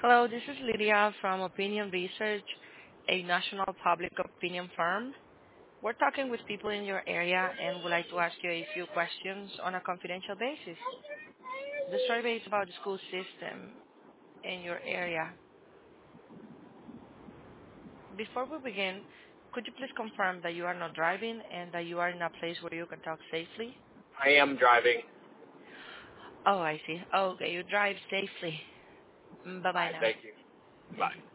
Hello, this is Lydia from Opinion Research, a national public opinion firm. We're talking with people in your area and would like to ask you a few questions on a confidential basis. The survey is about the school system in your area. Before we begin, could you please confirm that you are not driving and that you are in a place where you can talk safely? I am driving. Oh, I see. Okay, you drive safely. All Bye-bye right, now. thank you. Thank Bye. you.